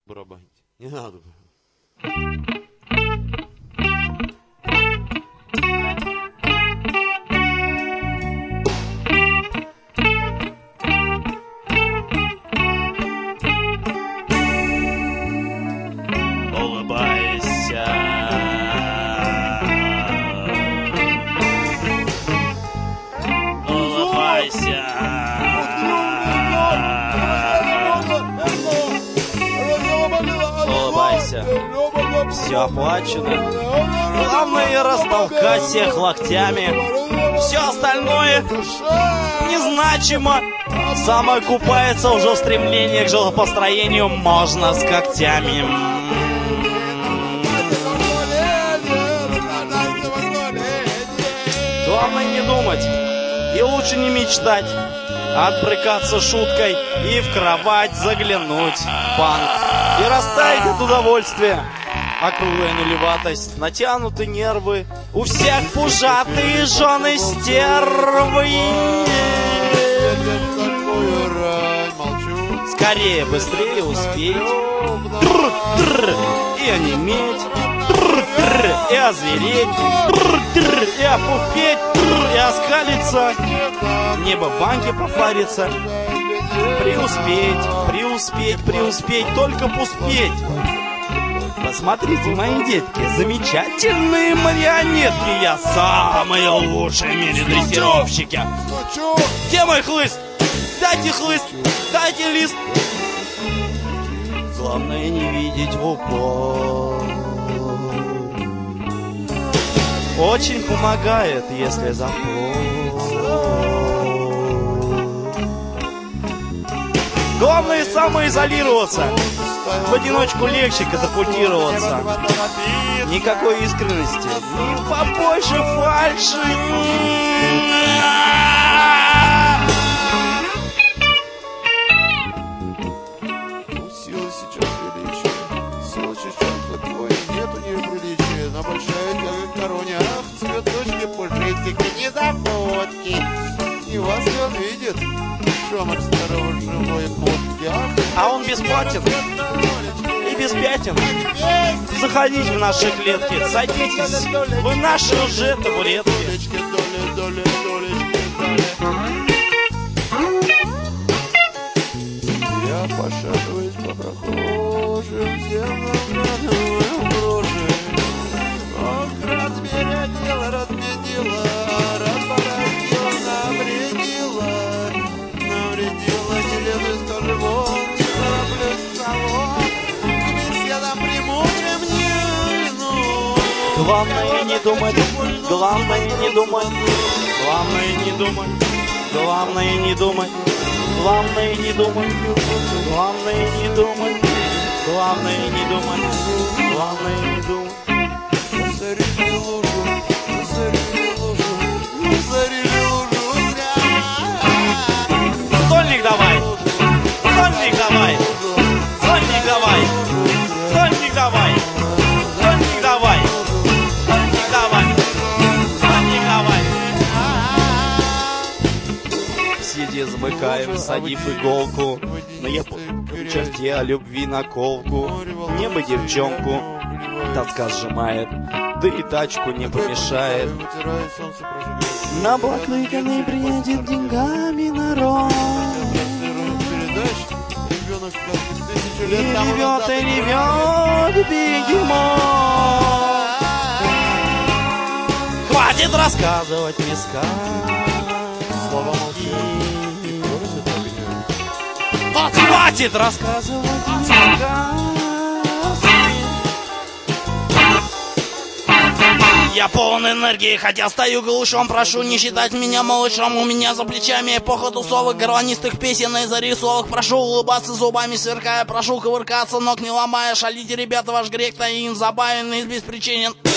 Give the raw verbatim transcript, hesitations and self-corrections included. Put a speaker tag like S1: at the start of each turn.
S1: барабанить. Не надо.
S2: Улыбайся. Улыбайся. Улыбайся. Все оплачено. Главное растолкать всех локтями. Все остальное незначимо. Самое купается уже в стремлении к жилопостроению. Можно с когтями. Главное не думать. И лучше не мечтать. Отбрыкаться шуткой и в кровать заглянуть в банк. И растаять от удовольствия. Округлая нулеватость, натянуты нервы. У всех пужатые жены стервы. Скорее, быстрее успеть. Тр-тр, и онеметь. Тр-тр, и озвереть. Тр-тр, и опупеть. Тр, и оскалиться. Небо в банке попариться. Преуспеть, преуспеть, преуспеть, только пуспеть. Посмотрите, мои детки, замечательные марионетки. Я самые лучшие в мире дрессировщики. Где мой хлыст? Дайте хлыст, дайте лист. Главное не видеть в упор. Очень помогает, если запор. Главное самоизолироваться. В одиночку легче катапультироваться. Никакой искренности. И побольше фальши.
S1: Сила сейчас величие. Сила сейчас твой. Нет у нее приличия. На большая тяга короне. Ах, цветочки, пушистики, не забудьте. И вас не увидит. Шомер старого живой плотки.
S2: А он бесплатен и без пятен. Заходите в наши клетки, садитесь в наши уже табуретки.
S1: Я пошатываюсь по прохожим, всем наглядываю броши. Ох, разбередила, разменила, разбородила, навредила. Навредила, не лезу из кожи вон, не тороплюсь в салон. К беседам премудрым не льну.
S2: Главное не думать, главное не думать, главное не думать, главное не думать, главное не думать, главное не думать, главное не думать, главное не думать.
S1: Засорили лужу, засорили лужу, засорили лужу зря.
S2: Стольник давай, стольник давай, стольник давай, стольник давай, стольник давай, стольник давай, стольник давай. Сиди, замыкаем, садив иголку на японской черте о любви наколку. Небо девчонку тоска сжимает, да и тачку не помешает. На блаклыканный приедет деньгами народ. И ревет, и ревет бегемот. Хватит рассказывать мне сказки. Хватит рассказывать мне сказки. Я полон энергии, хотя стою голышом. Прошу не считать меня малышом. У меня за плечами эпоха тусовок, горланистых песен и зарисовок. Прошу улыбаться зубами сверкая. Прошу ковыркаться, ног не ломая. Шалите, ребята, ваш грех таин забавен и беспричинен.